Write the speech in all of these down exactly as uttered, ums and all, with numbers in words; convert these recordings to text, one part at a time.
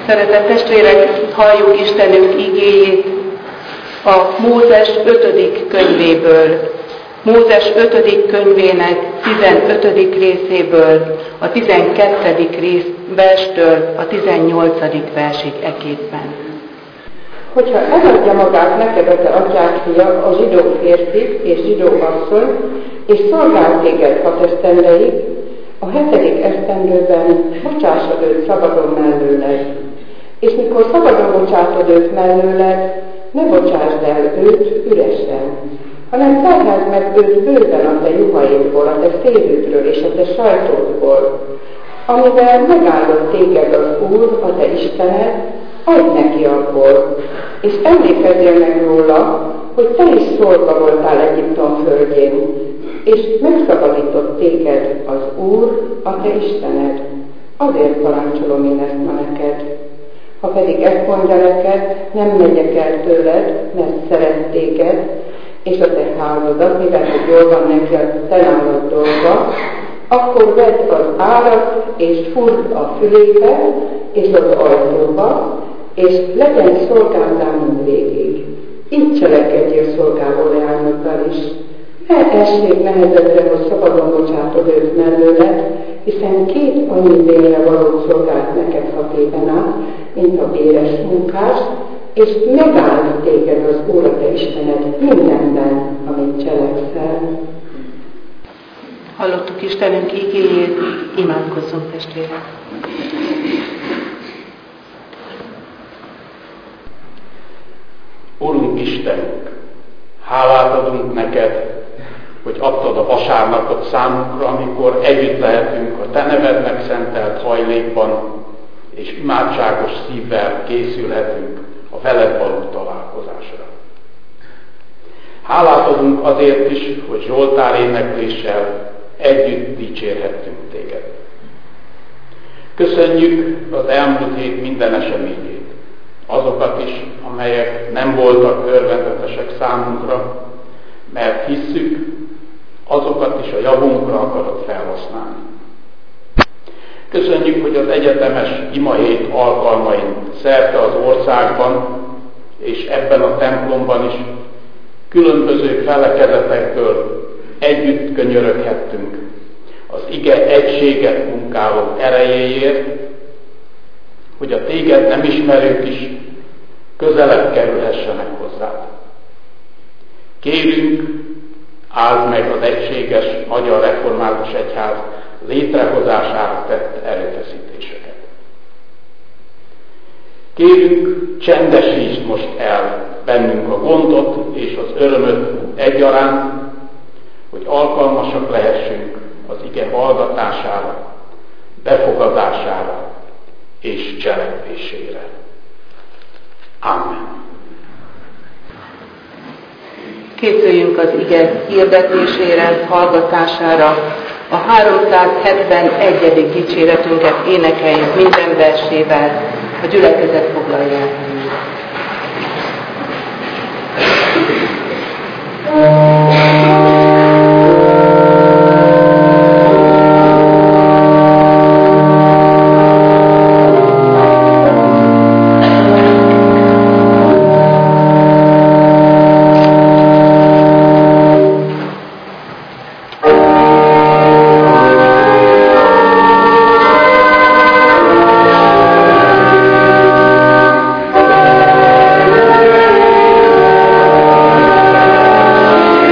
Szeretett testvérek, halljuk Istenünk igéjét a Mózes ötödik könyvéből. Mózes ötödik könyvének tizenötödik részéből, a tizenkettedik rész verstől a tizennyolcadik versig eképpen. Hogyha eladja magát neked a te atyád fia, a zsidó férfi és zsidó asszony, és szolgál téged hat esztendeig, a hetedik esztendőben bocsásod őt szabadon mellőled. És mikor szabadon bocsátod őt mellőled, ne bocsásd el őt üresen, hanem terheld meg őt bőven a te juhaidból, a te szélődről és a te sajtódból, amivel megáldott téged az Úr, a te Istened, adj neki abból, és emlékezzél meg róla, hogy te is szolga voltál Egyiptom földjén, és megszabadított téged az Úr, a te Istened. Azért parancsolom én ezt ma neked. Ha pedig ezt mondja neked, nem megyek el tőled, mert szeret téged, és a te házadat, mivel hogy jól van neki a te nálad dolga, akkor vedd az árat, és furd a fülébe, és az ajtóba, és legyen szolgáldál mindvégig. Így cselekedjél szolgáló leányoddal is. Ne essék nehezedre, hogy szabadon bocsátod őt mellőled, hiszen két annyi bérre való szolgált neked hat éven át, mint a béres munkás, és megáld téged az Úr, a te Istened mindenben, amit cselekszel. Hallottuk Istenünk igéjét, imádkozzunk testvérek. Urunk Istenünk, hálát adunk neked, hogy adtad a vasárnapot számunkra, amikor együtt lehetünk a te nevednek szentelt hajlékban, és imádságos szívvel készülhetünk a veled való találkozásra. Hálát adunk azért is, hogy Zsoltár énekléssel együtt dicsérhettünk téged. Köszönjük az elmúlt hét minden eseményét, azokat is, amelyek nem voltak örvendetesek számunkra, mert hisszük, azokat is a javunkra akarod felhasználni. Köszönjük, hogy az egyetemes imahét alkalmain szerte az országban, és ebben a templomban is különböző felekezetekből együtt könyöröghettünk az ige egységet munkáló erejéért, hogy a téged nem ismerők is közelebb kerülhessenek hozzád. Kérünk, áld meg az egységes Magyar Református Egyház létrehozására tett erőfeszítéseket. Kérünk, csendesítsd most el bennünk a gondot és az örömöt egyaránt, hogy alkalmasak lehessünk az ige hallgatására, befogadására és cselekvésére. Amen. Készüljünk az ige hirdetésére, hallgatására. A háromszázhetvenegyedik dicséretünket énekeljük minden versével, a gyülekezet foglalja el. Amen.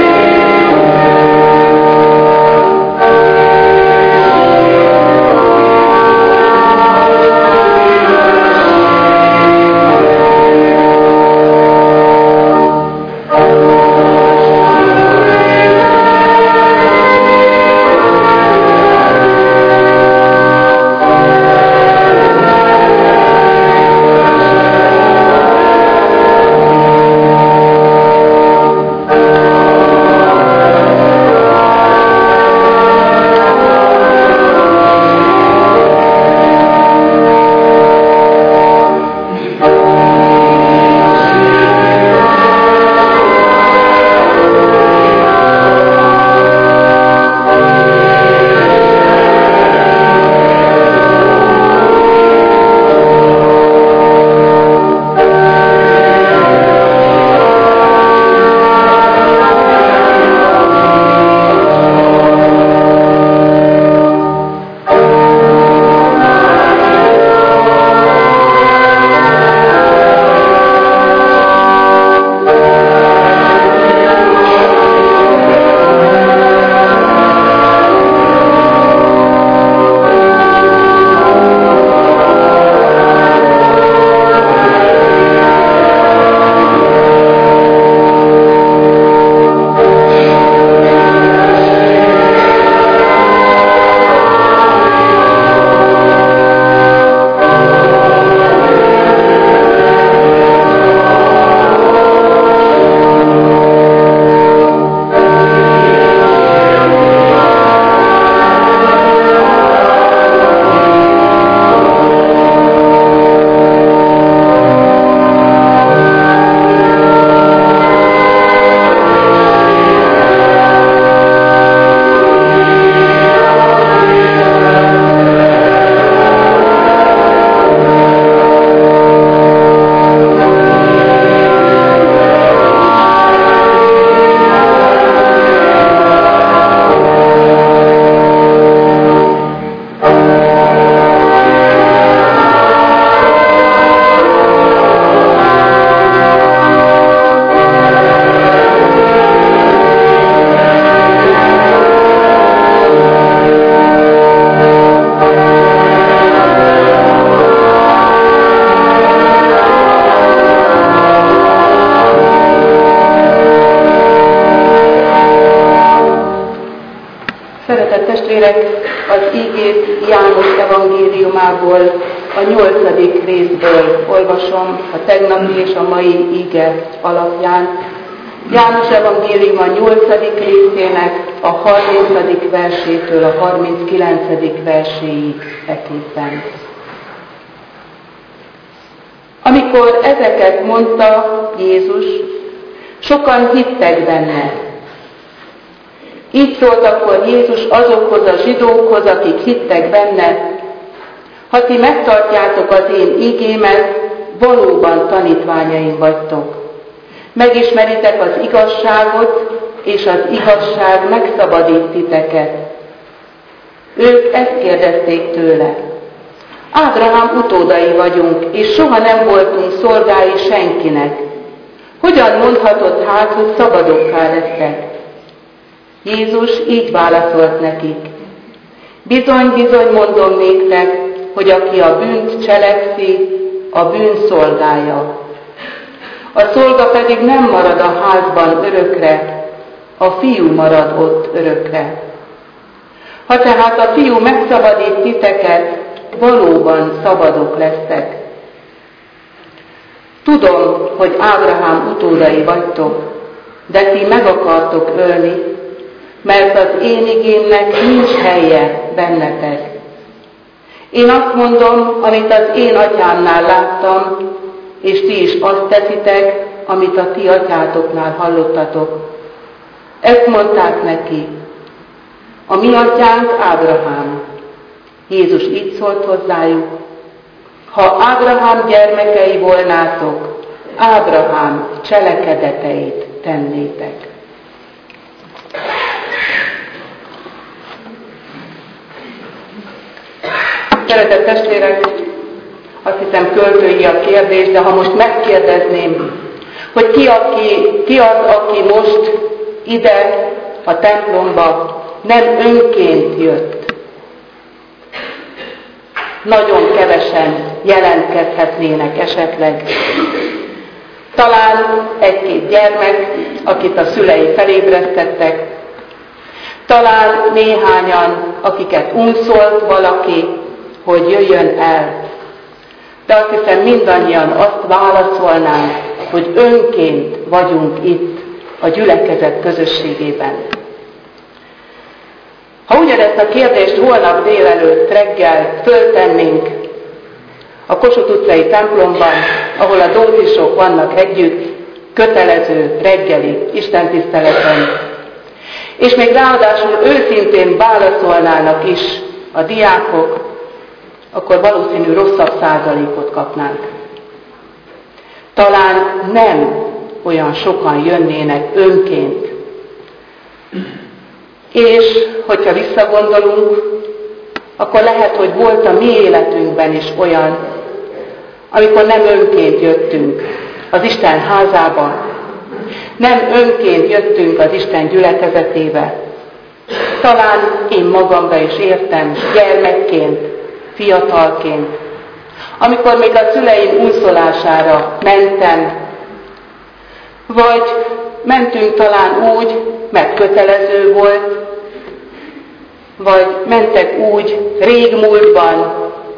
testvérek, az ígét János evangéliumából, a nyolcadik részből olvasom a tegnapi és a mai íge alapján. János evangélium a nyolcadik részének a harmincadik versétől a harminckilencedik verséig egészen. Amikor ezeket mondta Jézus, sokan hittek benne. Így szólt akkor Jézus azokhoz a zsidókhoz, akik hittek benne: ha ti megtartjátok az én ígémet, valóban tanítványaim vagytok. Megismeritek az igazságot, és az igazság megszabadít titeket. Ők ezt kérdezték tőle: Ábrahám utódai vagyunk, és soha nem voltunk szolgái senkinek. Hogyan mondhatod hát, hogy szabadokká lesztek? Jézus így válaszolt nekik: bizony, bizony mondom néktek, hogy aki a bűnt cselekszi, a bűn szolgája. A szolga pedig nem marad a házban örökre, a fiú marad ott örökre. Ha tehát a fiú megszabadít titeket, valóban szabadok lesztek. Tudom, hogy Ábrahám utódai vagytok, de ti meg akartok ölni, mert az én igémnek nincs helye bennetek. Én azt mondom, amit az én atyámnál láttam, és ti is azt teszitek, amit a ti atyátoknál hallottatok. Ezt mondták neki: a mi atyánk Ábrahám. Jézus így szólt hozzájuk: ha Ábrahám gyermekei volnátok, Ábrahám cselekedeteit tennétek. Szeretett testvérek, azt hiszem költői a kérdés, de ha most megkérdezném, hogy ki, aki, ki az, aki most ide a templomba nem önként jött, nagyon kevesen jelentkezhetnének esetleg. Talán egy-két gyermek, akit a szülei felébresztettek, talán néhányan, akiket unszolt valaki, hogy jöjjön el. De azt hiszem mindannyian azt válaszolnánk, hogy önként vagyunk itt a gyülekezet közösségében. Ha ugyanezt a kérdést holnap délelőtt reggel föltennénk a Kossuth utcai templomban, ahol a dózisok vannak együtt, kötelező reggeli istentiszteleten, és még ráadásul őszintén válaszolnának is a diákok, akkor valószínű rosszabb százalékot kapnánk. Talán nem olyan sokan jönnének önként. És hogyha visszagondolunk, akkor lehet, hogy volt a mi életünkben is olyan, amikor nem önként jöttünk az Isten házába, nem önként jöttünk az Isten gyülekezetébe. Talán én magamra is értem, gyermekként, fiatalként, amikor még a szüleim unszolására mentem, vagy mentünk talán úgy, mert kötelező volt, vagy mentek úgy régmúltban,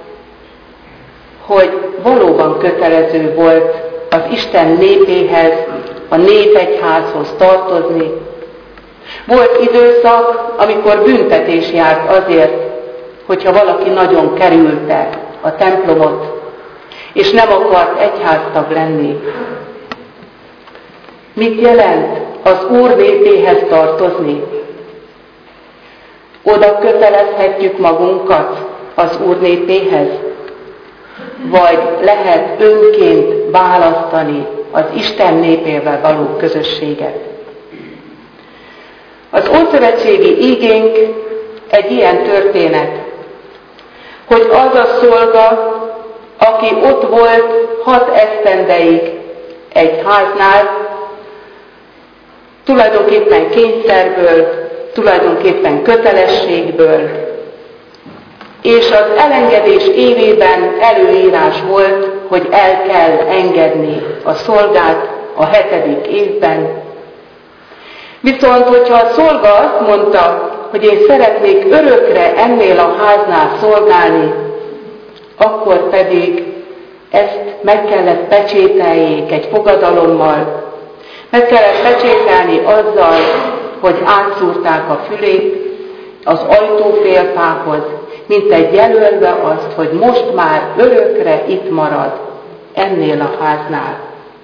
hogy valóban kötelező volt az Isten népéhez, a népegyházhoz tartozni. Volt időszak, amikor büntetés járt azért, hogyha valaki nagyon kerülte a templomot, és nem akart egyháztag lenni. Mit jelent az Úr népéhez tartozni? Oda kötelezhetjük magunkat az Úr népéhez? Vagy lehet önként választani az Isten népével való közösséget? Az ószövetségi ígénk egy ilyen történet, hogy az a szolga, aki ott volt hat esztendeig egy háznál, tulajdonképpen kényszerből, tulajdonképpen kötelességből, és az elengedés évében előírás volt, hogy el kell engedni a szolgát a hetedik évben. Viszont, hogyha a szolga azt mondta, hogy én szeretnék örökre ennél a háznál szolgálni, akkor pedig ezt meg kellett pecsételjék egy fogadalommal, meg kellett pecsételni azzal, hogy átszúrták a fülét az ajtófélfához, mint egy jelölve azt, hogy most már örökre itt marad ennél a háznál.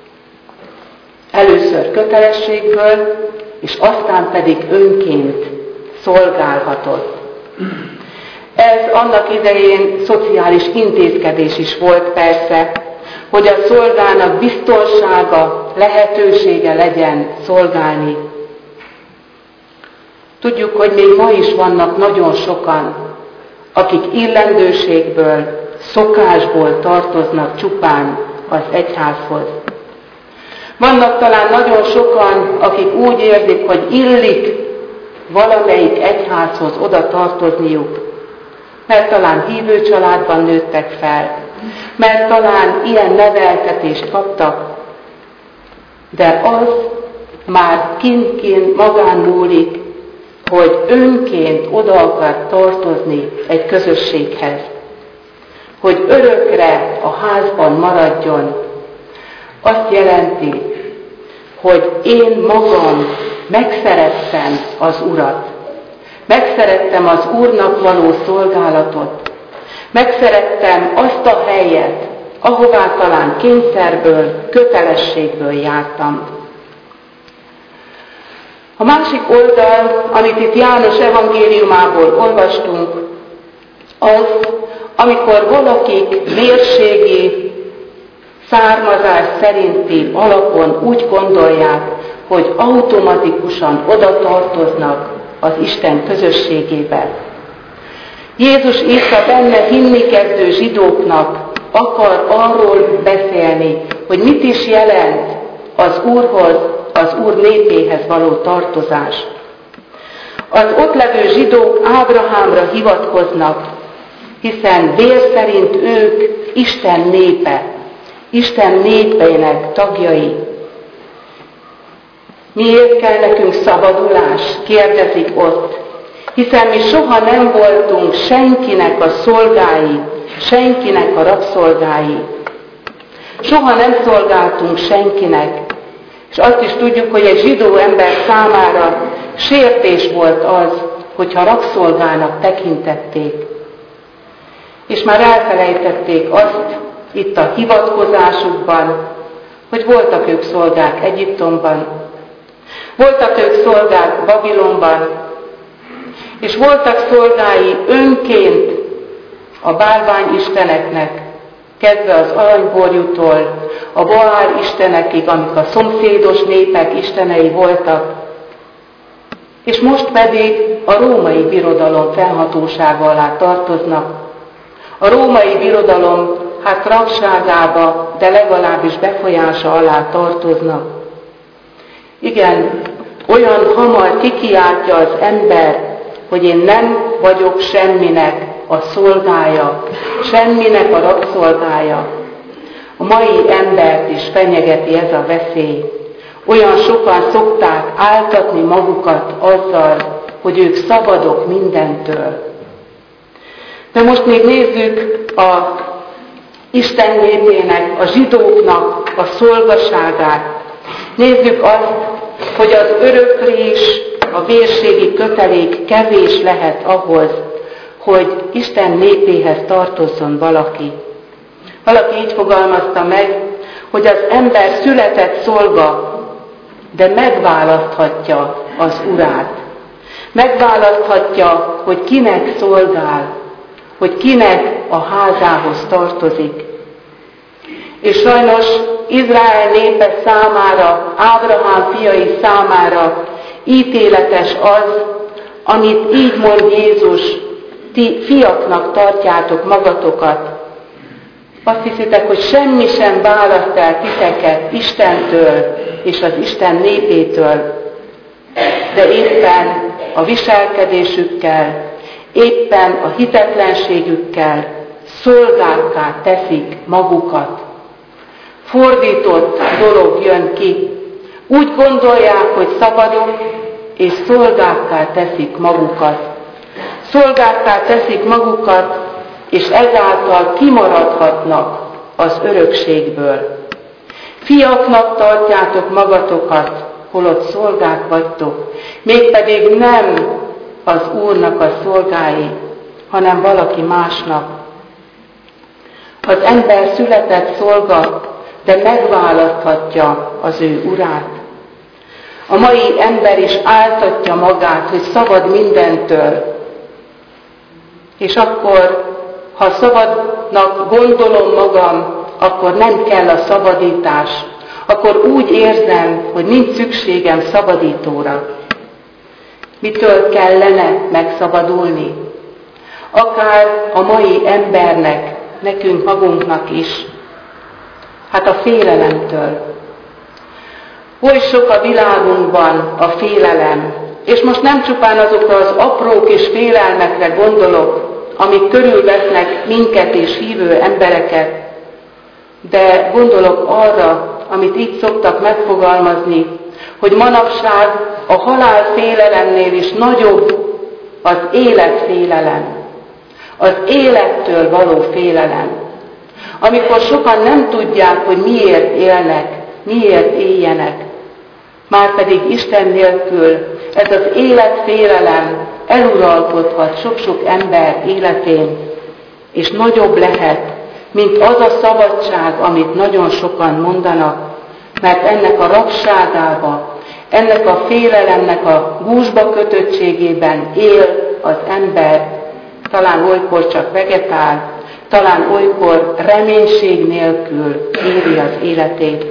Először kötelességből, és aztán pedig önként szolgálhatott. Ez annak idején szociális intézkedés is volt persze, hogy a szolgának biztonsága, lehetősége legyen szolgálni. Tudjuk, hogy még ma is vannak nagyon sokan, akik illendőségből, szokásból tartoznak csupán az egyházhoz. Vannak talán nagyon sokan, akik úgy érzik, hogy illik valamelyik egyházhoz oda tartozniuk, mert talán hívő családban nőttek fel, mert talán ilyen neveltetést kaptak, de az már kint-kint magán múlik, hogy önként oda akar tartozni egy közösséghez, hogy örökre a házban maradjon. Azt jelenti, hogy én magam megszerettem az Urat, megszerettem az Úrnak való szolgálatot, megszerettem azt a helyet, ahová talán kényszerből, kötelességből jártam. A másik oldal, amit itt János evangéliumából olvastunk, az, amikor valakik vérségi, származás szerinti alapon úgy gondolják, hogy automatikusan oda tartoznak az Isten közösségébe. Jézus itt a benne hinni kezdő zsidóknak akar arról beszélni, hogy mit is jelent az Úrhoz, az Úr népéhez való tartozás. Az ott levő zsidók Ábrahámra hivatkoznak, hiszen vér szerint ők Isten népe, Isten népeinek tagjai. Miért kell nekünk szabadulás? Kérdezik ott. Hiszen mi soha nem voltunk senkinek a szolgái, senkinek a rabszolgái. Soha nem szolgáltunk senkinek. És azt is tudjuk, hogy egy zsidó ember számára sértés volt az, hogyha rabszolgának tekintették. És már elfelejtették azt itt a hivatkozásukban, hogy voltak ők szolgák Egyiptomban, voltak ők szolgák Babilonban, és voltak szolgái önként a bálványisteneknek, kezdve az aranyborjútól, a Baál istenekig, amik a szomszédos népek istenei voltak, és most pedig a római birodalom felhatósága alá tartoznak. A római birodalom hát rabságába, de legalábbis befolyása alá tartoznak. Igen, olyan hamar kikiáltja az ember, hogy én nem vagyok semminek a szolgája, semminek a rabszolgája. A mai embert is fenyegeti ez a veszély. Olyan sokan szokták áltatni magukat azzal, hogy ők szabadok mindentől. De most még nézzük a Isten népének, a zsidóknak a szolgaságát. Nézzük azt, hogy az öröklés, a vérségi kötelék kevés lehet ahhoz, hogy Isten népéhez tartozzon valaki. Valaki így fogalmazta meg, hogy az ember született szolga, de megválaszthatja az urát. Megválaszthatja, hogy kinek szolgál, hogy kinek a házához tartozik. És sajnos Izrael népe számára, Ábrahám fiai számára ítéletes az, amit így mond Jézus, ti fiaknak tartjátok magatokat. Azt hiszitek, hogy semmi sem választ el titeket Istentől és az Isten népétől, de éppen a viselkedésükkel, éppen a hitetlenségükkel szolgákká teszik magukat. Fordított dolog jön ki. Úgy gondolják, hogy szabadok, és szolgákká teszik magukat. Szolgákká teszik magukat, és ezáltal kimaradhatnak az örökségből. Fiaknak tartjátok magatokat, holott szolgák vagytok, mégpedig nem az Úrnak a szolgái, hanem valaki másnak. Az ember született szolga, de megválaszthatja az ő urát. A mai ember is áltatja magát, hogy szabad mindentől. És akkor, ha szabadnak gondolom magam, akkor nem kell a szabadítás. Akkor úgy érzem, hogy nincs szükségem szabadítóra. Mitől kellene megszabadulni? Akár a mai embernek, nekünk magunknak is. Hát a félelemtől. Oly sok a világunkban a félelem, és most nem csupán azokra az apró kis félelmekre gondolok, amik körülvesznek minket és hívő embereket, de gondolok arra, amit így szoktak megfogalmazni, hogy manapság a halál félelemnél is nagyobb az életfélelem, az élettől való félelem. Amikor sokan nem tudják, hogy miért élnek, miért éljenek, márpedig Isten nélkül ez az életfélelem eluralkodhat sok-sok ember életén, és nagyobb lehet, mint az a szabadság, amit nagyon sokan mondanak, mert ennek a rabságába, ennek a félelemnek a gúzsba kötöttségében él az ember, talán olykor csak vegetál, talán olykor reménység nélkül éli az életét.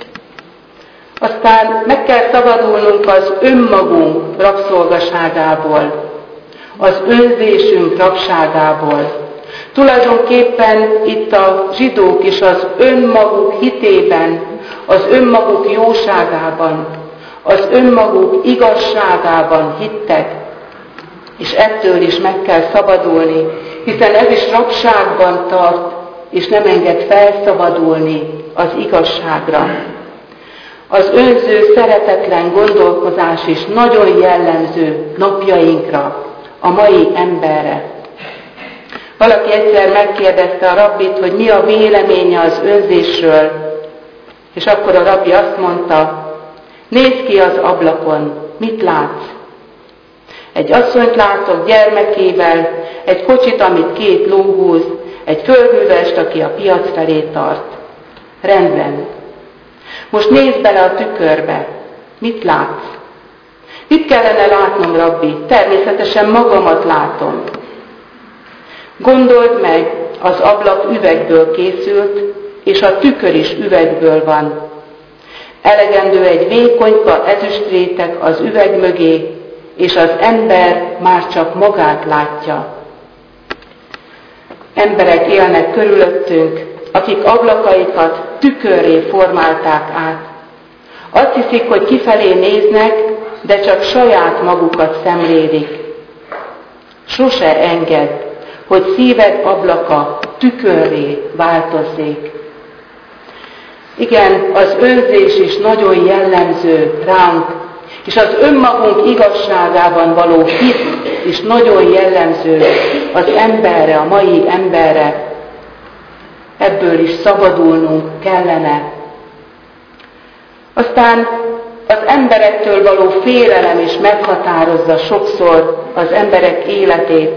Aztán meg kell szabadulnunk az önmagunk rabszolgaságából, az önzésünk rabságából. Tulajdonképpen itt a zsidók is az önmaguk hitében, az önmaguk jóságában, az önmaguk igazságában hittek, és ettől is meg kell szabadulni, hiszen ez is rabságban tart, és nem enged felszabadulni az igazságra. Az önző, szeretetlen gondolkozás is nagyon jellemző napjainkra, a mai emberre. Valaki egyszer megkérdezte a rabbit, hogy mi a véleménye az önzésről, és akkor a rabbi azt mondta, nézd ki az ablakon, mit látsz? Egy asszonyt látok gyermekével, egy kocsit, amit két ló húz, egy földművest, aki a piac felé tart. Rendben. Most nézd bele a tükörbe. Mit látsz? Mit kellene látnom, rabbi? Természetesen magamat látom. Gondold meg, az ablak üvegből készült, és a tükör is üvegből van. Elegendő egy vékonyka ezüstréteg az üveg mögé, és az ember már csak magát látja. Emberek élnek körülöttünk, akik ablakaikat tükörré formálták át. Azt hiszik, hogy kifelé néznek, de csak saját magukat szemlélik. Sose engedd, hogy szíved ablaka tükörré változzék. Igen, az önzés is nagyon jellemző ránk, és az önmagunk igazságában való hit is nagyon jellemző az emberre, a mai emberre. Ebből is szabadulnunk kellene. Aztán az emberektől való félelem is meghatározza sokszor az emberek életét.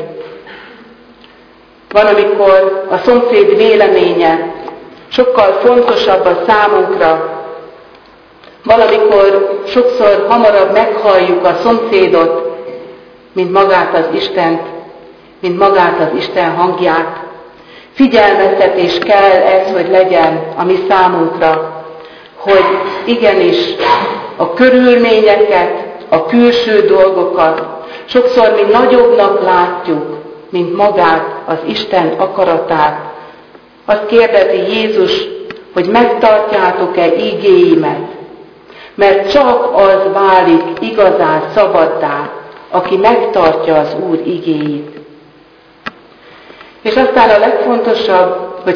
Van, amikor a szomszéd véleménye sokkal fontosabb a számunkra. Valamikor sokszor hamarabb meghalljuk a szomszédot, mint magát az Istent, mint magát az Isten hangját. Figyelmeztetés kell ez, hogy legyen a mi számunkra, hogy igenis a körülményeket, a külső dolgokat sokszor mi nagyobbnak látjuk, mint magát az Isten akaratát. Azt kérdezi Jézus, hogy megtartjátok-e ígéimet, mert csak az válik igazán szabaddá, aki megtartja az Úr igéit. És aztán a legfontosabb, hogy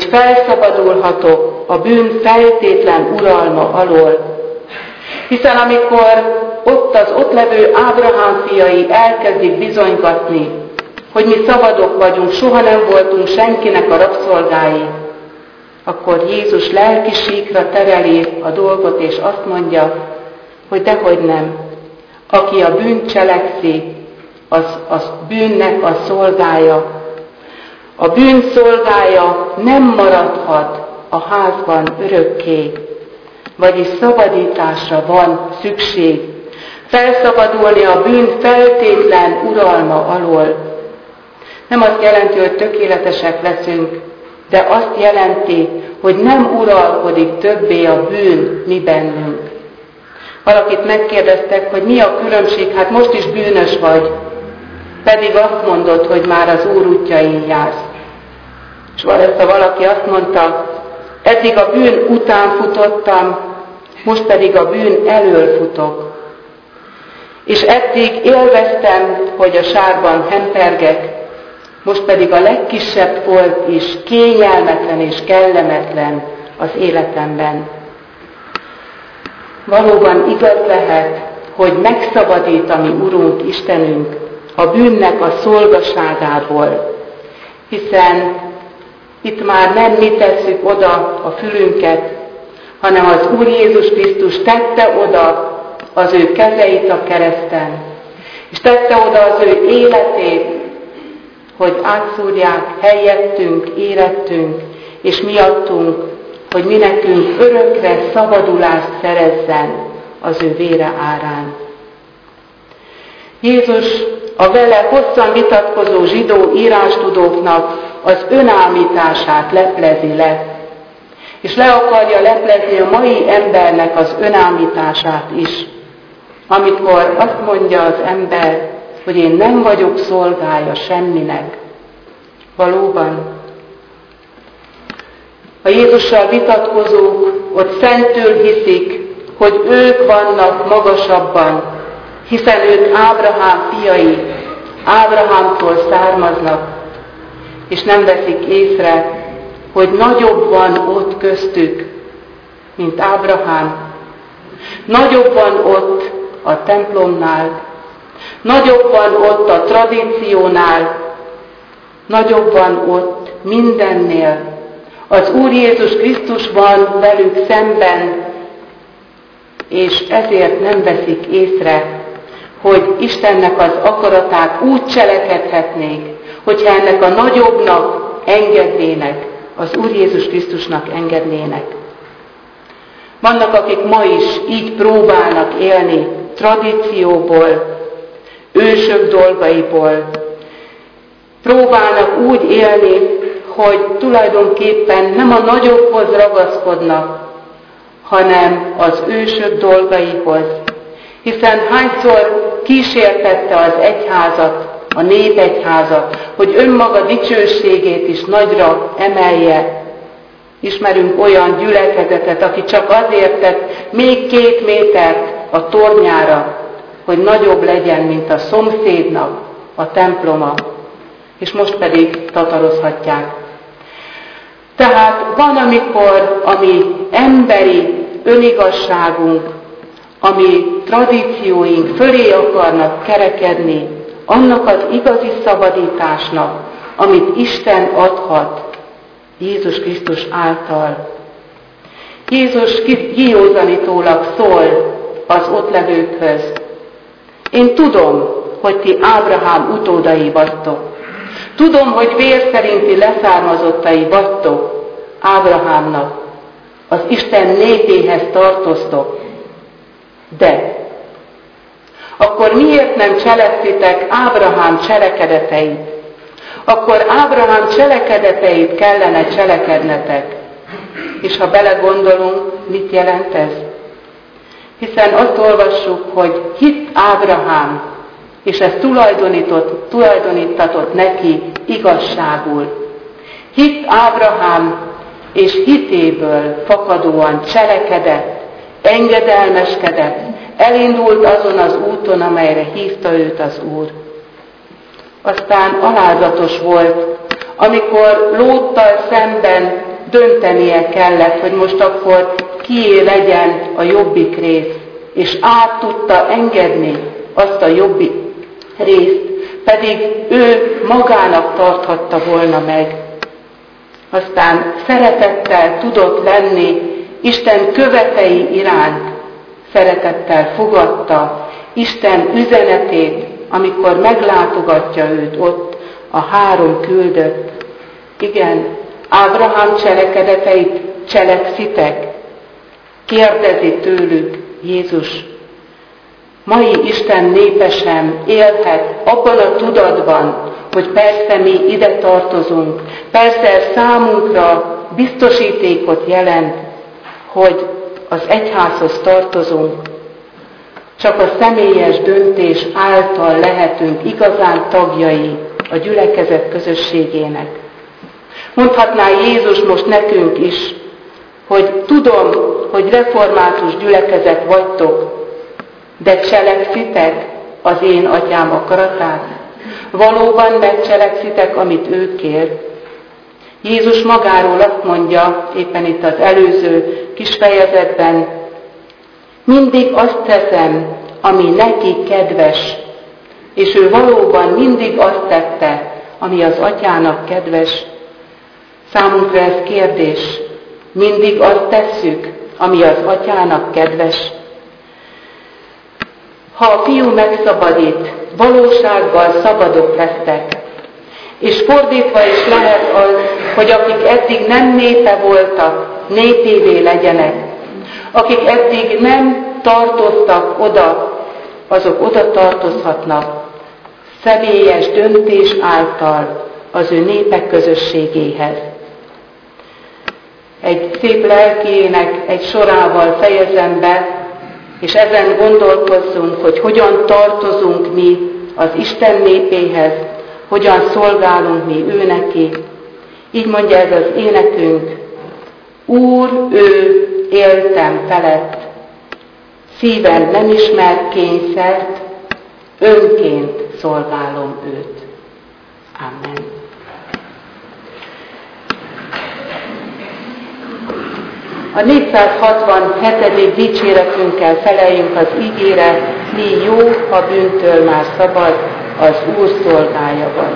felszabadulhatok a bűn feltétlen uralma alól. Hiszen amikor ott az ott levő Ábrahám fiai elkezdik bizonygatni, hogy mi szabadok vagyunk, soha nem voltunk senkinek a rabszolgái, akkor Jézus lelki síkra tereli a dolgot, és azt mondja, hogy dehogy nem. Aki a bűnt cselekszi, az, az bűnnek a szolgája. A bűn szolgája nem maradhat a házban örökké, vagyis szabadításra van szükség. Felszabadulni a bűn feltétlen uralma alól. Nem azt jelenti, hogy tökéletesek leszünk, de azt jelenti, hogy nem uralkodik többé a bűn mi bennünk. Valakit megkérdeztek, hogy mi a különbség, hát most is bűnös vagy, pedig azt mondod, hogy már az Úr útjain jársz. És valaki azt mondta, eddig a bűn után futottam, most pedig a bűn elől futok. És eddig élveztem, hogy a sárban hempergek, most pedig a legkisebb folt is kényelmetlen és kellemetlen az életemben. Valóban igaz lehet, hogy megszabadít a mi Urunk, Istenünk a bűnnek a szolgaságából, hiszen itt már nem mi tesszük oda a fülünket, hanem az Úr Jézus Krisztus tette oda az ő kezeit a kereszten, és tette oda az ő életét, hogy átszúrják helyettünk, érettünk, és miattunk, hogy mi nekünk örökre szabadulást szerezzen az ő vére árán. Jézus a vele hosszan vitatkozó zsidó írástudóknak az önállítását leplezi le, és le akarja leplezni a mai embernek az önállítását is, amikor azt mondja az ember, hogy én nem vagyok szolgája semminek. Valóban. A Jézussal vitatkozók ott szentül hiszik, hogy ők vannak magasabban, hiszen ők Ábrahám fiai, Ábrahámtól származnak, és nem veszik észre, hogy nagyobb van ott köztük, mint Ábrahám. Nagyobb van ott a templomnál, nagyobb van ott a tradíciónál, nagyobb van ott mindennél. Az Úr Jézus Krisztus van velük szemben, és ezért nem veszik észre, hogy Istennek az akaratát úgy cselekedhetnék, hogyha ennek a nagyobbnak engednének, az Úr Jézus Krisztusnak engednének. Vannak, akik ma is így próbálnak élni, tradícióból, ősök dolgaiból. Próbálnak úgy élni, hogy tulajdonképpen nem a nagyobbhoz ragaszkodnak, hanem az ősök dolgaihoz. Hiszen hányszor kísértette az egyházat, a népegyházat, hogy önmaga dicsőségét is nagyra emelje. Ismerünk olyan gyülekezetet, aki csak azért tett még két métert a tornyára, hogy nagyobb legyen, mint a szomszédnak a temploma, és most pedig tatarozhatják. Tehát van, amikor a mi emberi önigazságunk, a mi tradícióink fölé akarnak kerekedni annak az igazi szabadításnak, amit Isten adhat Jézus Krisztus által. Jézus kijózanítólag szól az ott levőkhöz. Én tudom, hogy ti Ábrahám utódai vagytok. Tudom, hogy vér szerinti leszármazottai vagytok Ábrahámnak. Az Isten népéhez tartoztok. De akkor miért nem cselekszitek Ábrahám cselekedeteit? Akkor Ábrahám cselekedeteit kellene cselekednetek. És ha belegondolunk, mit jelent ez? Hiszen azt olvassuk, hogy hitt Ábrahám, és ez tulajdonított, tulajdonítatott neki igazságul. Hitt Ábrahám, és hitéből fakadóan cselekedett, engedelmeskedett, elindult azon az úton, amelyre hívta őt az Úr. Aztán alázatos volt, amikor Lóttal szemben döntenie kellett, hogy most akkor kié legyen a jobbik rész, és át tudta engedni azt a jobb részt, pedig ő magának tarthatta volna meg. Aztán szeretettel tudott lenni Isten követei iránt, szeretettel fogadta Isten üzenetét, amikor meglátogatja őt ott a három küldött. Igen, Ábrahám cselekedeteit cselekszitek? Kérdezi tőlük Jézus. Mai Isten népe sem élhet abban a tudatban, hogy persze mi ide tartozunk, persze számunkra biztosítékot jelent, hogy az egyházhoz tartozunk. Csak a személyes döntés által lehetünk igazán tagjai a gyülekezet közösségének. Mondhatná Jézus most nekünk is, hogy tudom, hogy református gyülekezet vagytok, de cselekszitek az én atyám akaratát? Valóban megcselekszitek, amit ő kér? Jézus magáról azt mondja, éppen itt az előző kis fejezetben, mindig azt teszem, ami neki kedves, és ő valóban mindig azt tette, ami az atyának kedves. Számunkra ez kérdés, mindig azt tesszük, ami az atyának kedves. Ha a fiú megszabadít, valósággal szabadok lesztek. És fordítva is lehet az, hogy akik eddig nem népe voltak, népévé legyenek. Akik eddig nem tartoztak oda, azok oda tartozhatnak személyes döntés által az ő népek közösségéhez. Egy szép lelkiének egy sorával fejezem be, és ezen gondolkozzunk, hogy hogyan tartozunk mi az Isten népéhez, hogyan szolgálunk mi ő neki. Így mondja ez az énekünk, Úr, ő éltem felett, szívem nem ismer kényszert, önként szolgálom őt. Amen. A négyszázhatvanhetedik dicséretünkkel feleljünk az ígére, mi jó, ha bűntől már szabad, az Úr szolgája vagy.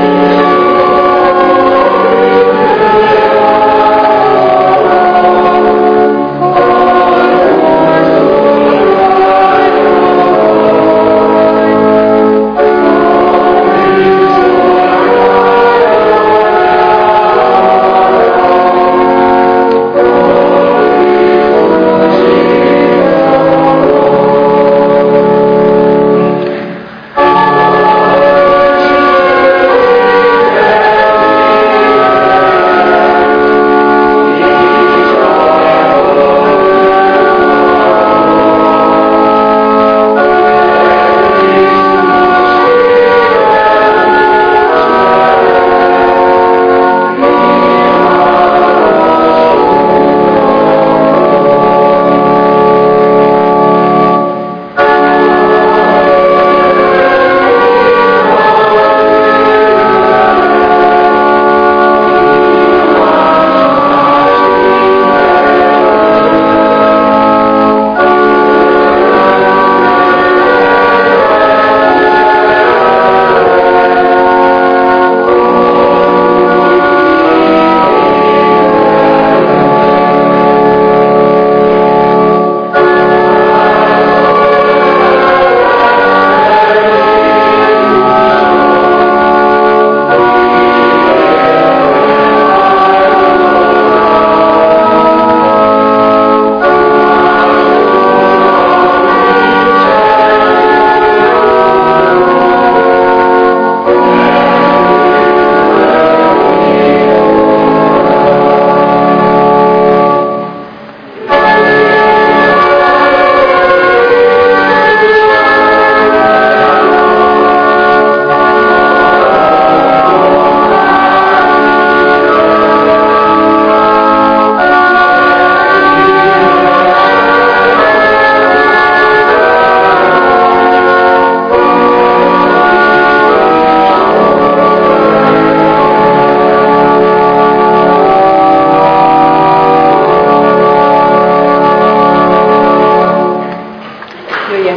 Oh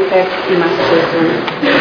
Gyertek, imádkozzunk!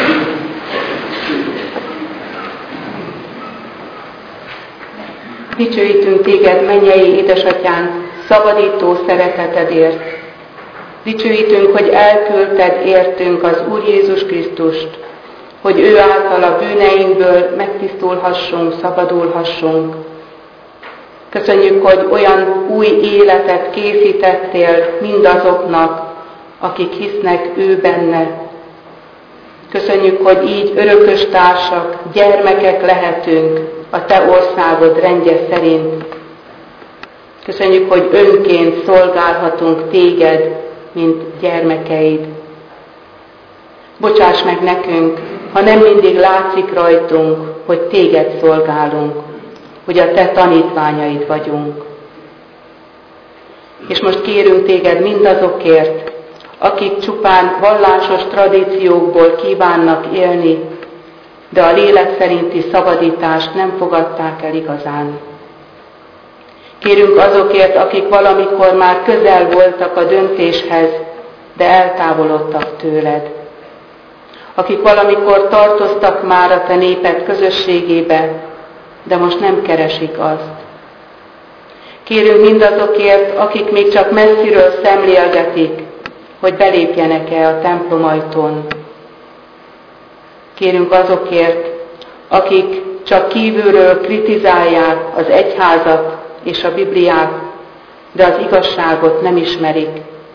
Dicsőítünk Téged, mennyei édesatyánk, szabadító szeretetedért. Dicsőítünk, hogy elküldted értünk az Úr Jézus Krisztust, hogy ő által a bűneinkből megtisztulhassunk, szabadulhassunk. Köszönjük, hogy olyan új életet készítettél mindazoknak, akik hisznek ő benne. Köszönjük, hogy így örökös társak, gyermekek lehetünk a Te országod rendje szerint. Köszönjük, hogy önként szolgálhatunk Téged, mint gyermekeid. Bocsáss meg nekünk, ha nem mindig látszik rajtunk, hogy Téged szolgálunk, hogy a Te tanítványaid vagyunk. És most kérünk Téged mindazokért, akik csupán vallásos tradíciókból kívánnak élni, de a lélek szerinti szabadítást nem fogadták el igazán. Kérünk azokért, akik valamikor már közel voltak a döntéshez, de eltávolodtak tőled. Akik valamikor tartoztak már a Te néped közösségébe, de most nem keresik azt. Kérünk mindazokért, akik még csak messziről szemlélgetik, hogy belépjenek-e a templom ajtón. Kérünk azokért, akik csak kívülről kritizálják az egyházat és a Bibliát, de az igazságot nem ismerik.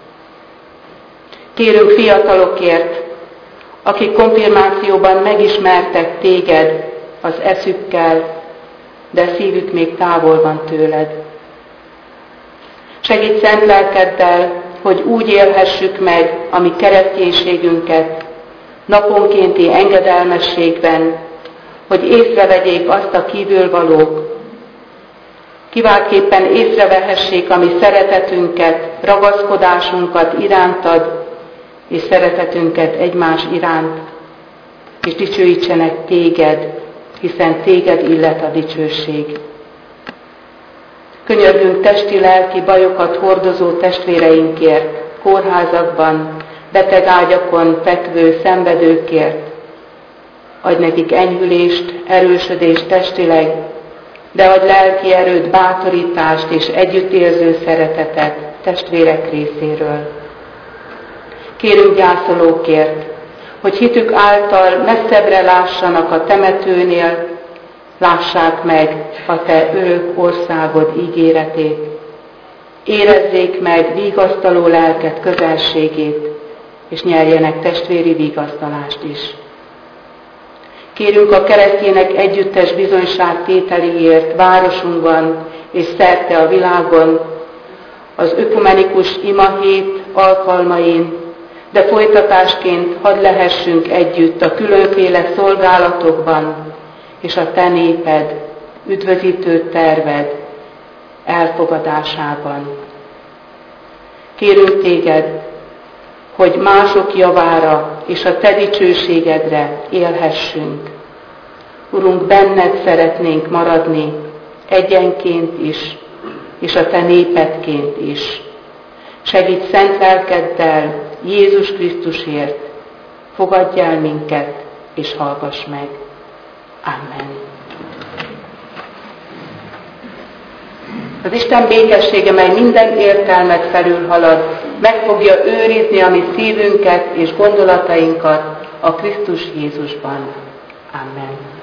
Kérünk fiatalokért, akik konfirmációban megismertek Téged az eszükkel, de szívük még távol van tőled. Segíts szent lelkeddel, hogy úgy élhessük meg a mi kereszténységünket naponkénti engedelmességben, hogy észrevegyék azt a kívülvalók, kiváltképpen észrevehessék a mi szeretetünket, ragaszkodásunkat irántad, és szeretetünket egymás iránt, és dicsőítsenek Téged, hiszen Téged illet a dicsőség. Könyörgünk testi-lelki bajokat hordozó testvéreinkért, kórházakban, betegágyakon fekvő szenvedőkért. Adj nekik enyhülést, erősödést testileg, de adj lelki erőt, bátorítást és együttérző szeretetet testvérek részéről. Kérünk gyászolókért, hogy hitük által messzebbre lássanak a temetőnél, lássák meg a Te örök országod ígéretét. Érezzék meg vigasztaló lelked közelségét, és nyerjenek testvéri vigasztalást is. Kérünk a keresztjének együttes bizonyságtételéért városunkban és szerte a világon, az ökumenikus imahét alkalmain, de folytatásként hadd lehessünk együtt a különféle szolgálatokban, és a Te néped, üdvözítő terved elfogadásában. Kérünk Téged, hogy mások javára és a Te dicsőségedre élhessünk. Urunk, benned szeretnénk maradni, egyenként is, és a Te népedként is. Segíts szent lelkeddel, Jézus Krisztusért, fogadj el minket, és hallgass meg. Amen. Az Isten békessége, mely minden értelmet felülhalad, meg fogja őrizni a mi szívünket és gondolatainkat a Krisztus Jézusban. Amen.